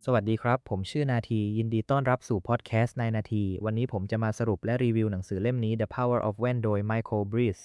สวัสดีครับผมชื่อนาทียินดีต้อนรับสู่พอดแคสต์ในนาทีวันนี้ผมจะมาสรุปและรีวิวหนังสือเล่มนี้ The Power of When โดย Michael Breeze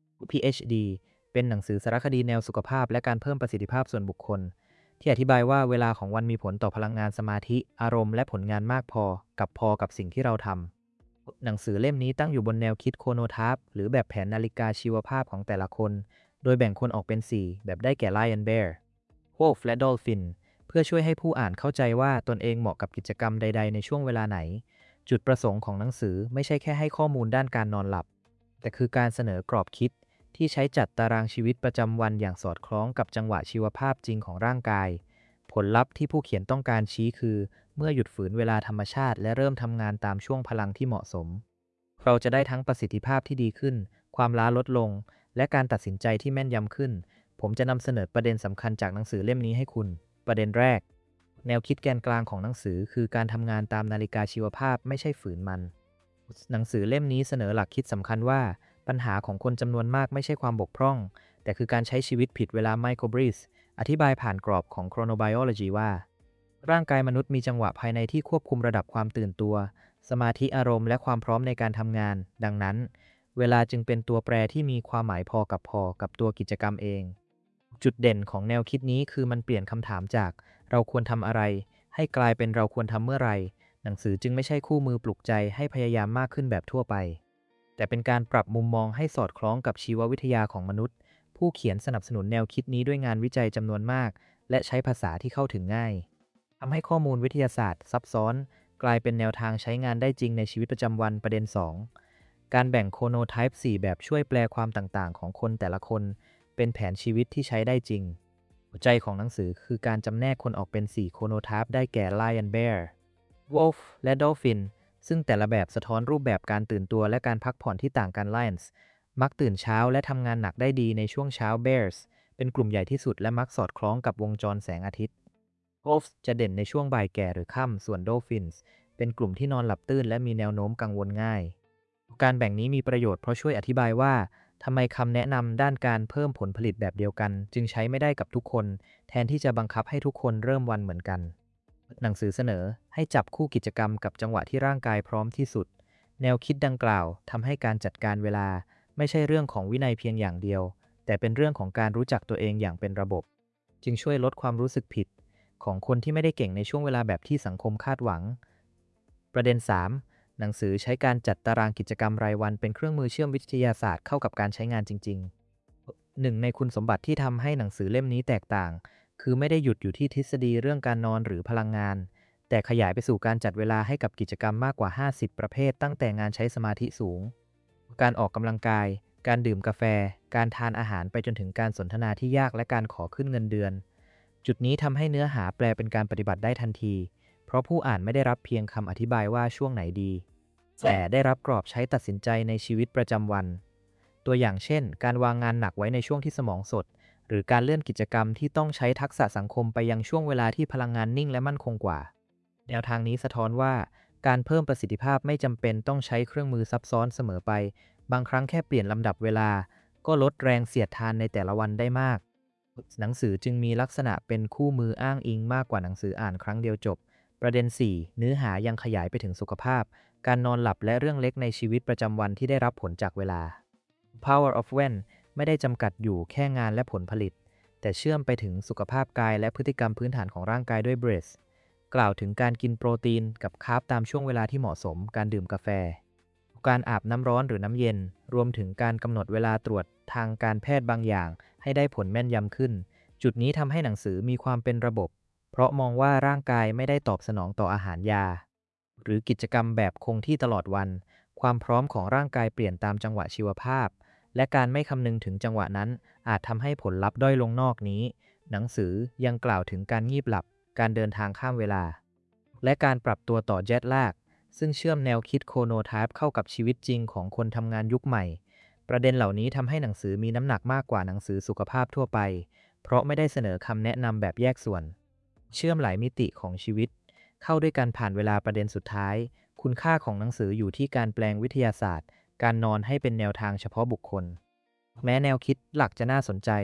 PhD เป็นหนังสือสารคดีแนวสุขภาพและการเพิ่มประสิทธิภาพส่วนบุคคลที่อธิบายว่าเวลาของวันมีผลต่อพลังงานสมาธิอารมณ์และผลงานมากพอกับสิ่งที่เราทำหนังสือเล่มนี้ตั้งอยู่บนแนวคิดโคโนทาร์ปหรือแบบแผนนาฬิกาชีวภาพของแต่ละคนโดยแบ่งคนออกเป็น4แบบได้แก่ Lion Bear Wolf และ Dolphinเพื่อช่วยให้ผู้อ่านเข้าใจว่าตนเองเหมาะกับกิจกรรมใดๆในช่วงเวลาไหน จุดประสงค์ของหนังสือไม่ใช่แค่ให้ข้อมูลด้านการนอนหลับ แต่คือการเสนอกรอบคิดที่ใช้จัดตารางชีวิตประจำวันอย่างสอดคล้องกับจังหวะชีวภาพจริงของร่างกาย ผลลัพธ์ที่ผู้เขียนต้องการชี้คือเมื่อหยุดฝืนเวลาธรรมชาติและเริ่มทำงานตามช่วงพลังที่เหมาะสม เราจะได้ทั้งประสิทธิภาพที่ดีขึ้น ความล้าลดลง และการตัดสินใจที่แม่นยำขึ้น ผมจะนำเสนอประเด็นสำคัญจากหนังสือเล่มนี้ให้คุณ ประเด็นแรก แนวคิดแกนกลางของหนังสือคือการทำงานตามนาฬิกาชีวภาพไม่ใช่ฝืนมัน หนังสือเล่มนี้เสนอหลักคิดสำคัญว่าปัญหาของคนจำนวนมากไม่ใช่ความบกพร่อง แต่คือการใช้ชีวิตผิดเวลาไมโครบรีสอธิบายผ่านกรอบของ Chronobiology ว่าร่างกายมนุษย์มีจังหวะภายในที่ควบคุมระดับความตื่นตัวสมาธิอารมณ์และความพร้อมในการทำงานดังนั้นเวลาจึงเป็นตัวแปรที่มีความหมายพอกับตัวกิจกรรมเองจุดเด่นของแนวคิดนี้คือมันเปลี่ยนคำถามจากเราควรทำอะไรให้กลายเป็นเราควรทำเมื่อไหร่หนังสือจึงไม่ใช่คู่มือปลุกใจให้พยายามมากขึ้นแบบทั่วไปแต่เป็นการปรับมุมมองให้สอดคล้องกับชีววิทยาของมนุษย์ผู้เขียนสนับสนุนแนวคิดนี้ด้วยงานวิจัยจำนวนมากและใช้ภาษาที่เข้าถึงง่ายทำให้ข้อมูลวิทยาศาสตร์ซับซ้อนกลายเป็นแนวทางใช้งานได้จริงในชีวิตประจำวันประเด็น2การแบ่งโคโนไทป์4แบบช่วยแปลความต่างๆของคนแต่ละคนเป็นแผนชีวิตที่ใช้ได้จริงหัวใจของหนังสือคือการจำแนกคนออกเป็น4โคโนไทป์ได้แก่ Lion Bear Wolf และ Dolphin ซึ่งแต่ละแบบสะท้อนรูปแบบการตื่นตัวและการพักผ่อนที่ต่างกัน Lions มักตื่นเช้าและทำงานหนักได้ดีในช่วงเช้า Bears เป็นกลุ่มใหญ่ที่สุดและมักสอดคล้องกับวงจรแสงอาทิตย์ Wolves จะเด่นในช่วงบ่ายแก่หรือค่ำส่วน Dolphins เป็นกลุ่มที่นอนหลับตื่นและมีแนวโน้มกังวลง่ายการแบ่งนี้มีประโยชน์เพราะช่วยอธิบายว่าทำไมคำแนะนำด้านการเพิ่มผลผลิตแบบเดียวกันจึงใช้ไม่ได้กับทุกคนแทนที่จะบังคับให้ทุกคนเริ่มวันเหมือนกันหนังสือเสนอให้จับคู่กิจกรรมกับจังหวะที่ร่างกายพร้อมที่สุดแนวคิดดังกล่าวทำให้การจัดการเวลาไม่ใช่เรื่องของวินัยเพียงอย่างเดียวแต่เป็นเรื่องของการรู้จักตัวเองอย่างเป็นระบบจึงช่วยลดความรู้สึกผิดของคนที่ไม่ได้เก่งในช่วงเวลาแบบที่สังคมคาดหวังประเด็น3หนังสือใช้การจัดตารางกิจกรรมรายวันเป็นเครื่องมือเชื่อมวิทยาศาสตร์เข้ากับการใช้งานจริงๆหนึ่งในคุณสมบัติที่ทำให้หนังสือเล่มนี้แตกต่างคือไม่ได้หยุดอยู่ที่ทฤษฎีเรื่องการนอนหรือพลังงานแต่ขยายไปสู่การจัดเวลาให้กับกิจกรรมมากกว่า50ประเภทตั้งแต่งานใช้สมาธิสูงการออกกำลังกายการดื่มกาแฟการทานอาหารไปจนถึงการสนทนาที่ยากและการขอขึ้นเงินเดือนจุดนี้ทำให้เนื้อหาแปลเป็นการปฏิบัติได้ทันทีเพราะผู้อ่านไม่ได้รับเพียงคำอธิบายว่าช่วงไหนดีแต่ได้รับกรอบใช้ตัดสินใจในชีวิตประจำวันตัวอย่างเช่นการวางงานหนักไว้ในช่วงที่สมองสดหรือการเลื่อนกิจกรรมที่ต้องใช้ทักษะสังคมไปยังช่วงเวลาที่พลังงานนิ่งและมั่นคงกว่าแนวทางนี้สะท้อนว่าการเพิ่มประสิทธิภาพไม่จำเป็นต้องใช้เครื่องมือซับซ้อนเสมอไปบางครั้งแค่เปลี่ยนลำดับเวลาก็ลดแรงเสียดทานในแต่ละวันได้มากหนังสือจึงมีลักษณะเป็นคู่มืออ้างอิงมากกว่าหนังสืออ่านครั้งเดียวจบประเด็น4เนื้อหายังขยายไปถึงสุขภาพการนอนหลับและเรื่องเล็กในชีวิตประจำวันที่ได้รับผลจากเวลา Power of When ไม่ได้จำกัดอยู่แค่งานและผลผลิตแต่เชื่อมไปถึงสุขภาพกายและพฤติกรรมพื้นฐานของร่างกายด้วย Breath กล่าวถึงการกินโปรตีนกับคาร์บตามช่วงเวลาที่เหมาะสมการดื่มกาแฟการอาบน้ำร้อนหรือน้ำเย็นรวมถึงการกำหนดเวลาตรวจทางการแพทย์บางอย่างให้ได้ผลแม่นยำขึ้นจุดนี้ทำให้หนังสือมีความเป็นระบบเพราะมองว่าร่างกายไม่ได้ตอบสนองต่ออาหารยาหรือกิจกรรมแบบคงที่ตลอดวันความพร้อมของร่างกายเปลี่ยนตามจังหวะชีวภาพและการไม่คำนึงถึงจังหวะนั้นอาจทำให้ผลลัพธ์ด้อยลงนอกนี้หนังสือยังกล่าวถึงการงีบหลับการเดินทางข้ามเวลาและการปรับตัวต่อเจ็ตแลกซึ่งเชื่อมแนวคิดโคโนไทป์เข้ากับชีวิตจริงของคนทำงานยุคใหม่ประเด็นเหล่านี้ทำให้หนังสือมีน้ำหนักมากกว่าหนังสือสุขภาพทั่วไปเพราะไม่ได้เสนอคำแนะนำแบบแยกส่วนเชื่อมหลายมิติของชีวิตเข้าด้วยกันผ่านเวลาประเด็นสุดท้ายคุณค่าของหนังสืออยู่ที่การแปลงวิทยาศาสตร์การนอนให้เป็นแนวทางเฉพาะบุคคลแม้แนวคิดหลักจะน่าสนใจ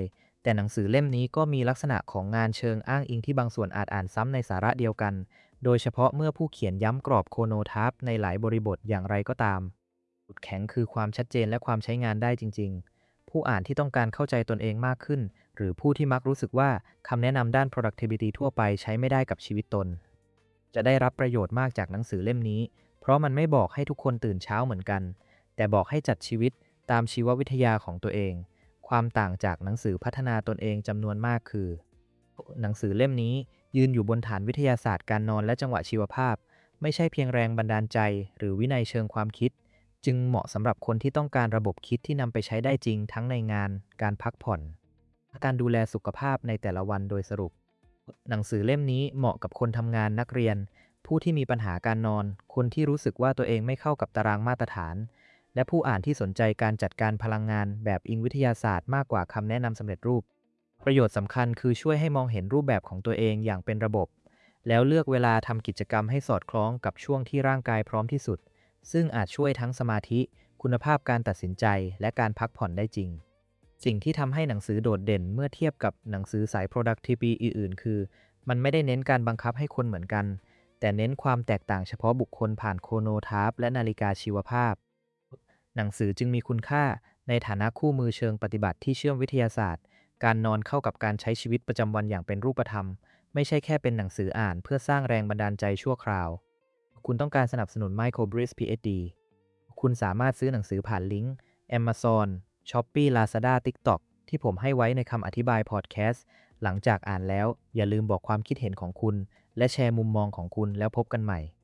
แต่หนังสือเล่มนี้ก็มีลักษณะของงานเชิงอ้างอิงที่บางส่วนอาจอ่านซ้ำในสาระเดียวกัน โดยเฉพาะเมื่อผู้เขียนย้ำกรอบโคโนทาร์ปในหลายบริบทอย่างไรก็ตามจุดแข็งคือความชัดเจนและความใช้งานได้จริงๆ ผู้อ่านที่ต้องการเข้าใจตนเองมากขึ้น หรือผู้ที่มักรู้สึกว่าคำแนะนำด้าน productivity ทั่วไปใช้ไม่ได้กับชีวิตตน จะได้รับประโยชน์มากจากหนังสือเล่มนี้ เพราะมันไม่บอกให้ทุกคนตื่นเช้าเหมือนกัน แต่บอกให้จัดชีวิตตามชีววิทยาของตัวเอง ความต่างจากหนังสือพัฒนาตนเองจำนวนมากคือ หนังสือเล่มนี้ยืนอยู่บนฐานวิทยาศาสตร์การนอนและจังหวะชีวภาพ ไม่ใช่เพียงแรงบันดาลใจหรือวินัยเชิงความคิด จึงเหมาะสำหรับคนที่ต้องการระบบคิดที่นำไปใช้ได้จริงทั้งในงาน การพักผ่อนและการดูแลสุขภาพในแต่ละวันโดยสรุป หนังสือเล่มนี้เหมาะกับคนทำงานนักเรียน ผู้ที่มีปัญหาการนอน คนที่รู้สึกว่าตัวเองไม่เข้ากับตารางมาตรฐาน และผู้อ่านที่สนใจการจัดการพลังงานแบบอิงวิทยาศาสตร์มากกว่าคำแนะนำสำเร็จรูป ประโยชน์สำคัญคือช่วยให้มองเห็นรูปแบบของตัวเองอย่างเป็นระบบ แล้วเลือกเวลาทำกิจกรรมให้สอดคล้องกับช่วงที่ร่างกายพร้อมที่สุด ซึ่งอาจช่วยทั้งสมาธิ คุณภาพการตัดสินใจ และการพักผ่อนได้จริง สิ่งที่ทำให้หนังสือโดดเด่นเมื่อเทียบกับหนังสือสาย productivity อื่นๆคือ มันไม่ได้เน้นการบังคับให้คนเหมือนกัน แต่เน้นความแตกต่างเฉพาะบุคคลผ่านโคโนทาร์ปและนาฬิกาชีวภาพ หนังสือจึงมีคุณค่าในฐานะคู่มือเชิงปฏิบัติที่เชื่อมวิทยาศาสตร์ การนอนเข้ากับการใช้ชีวิตประจำวันอย่างเป็นรูปธรรม ไม่ใช่แค่เป็นหนังสืออ่านเพื่อสร้างแรงบันดาลใจชั่วคราว คุณต้องการสนับสนุน Michael Breeze PhD คุณสามารถซื้อหนังสือผ่านลิงก์ Amazon Shopee Lazada TikTok ที่ผมให้ไว้ในคำอธิบายพอดแคสต์ หลังจากอ่านแล้วอย่าลืมบอกความคิดเห็นของคุณ และแชร์มุมมองของคุณแล้วพบกันใหม่